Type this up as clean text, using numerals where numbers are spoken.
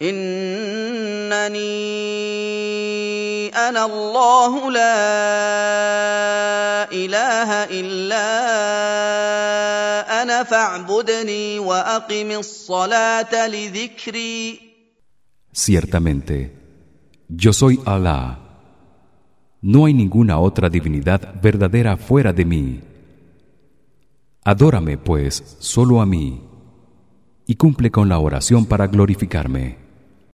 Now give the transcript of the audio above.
إنني أنا الله لا إله إلا أنا فاعبدني وأقم الصلاة لذكري. Ciertamente, yo soy Alá. No hay ninguna otra divinidad verdadera fuera de mí. Adórame, pues, solo a mí, y cumple con la oración para glorificarme.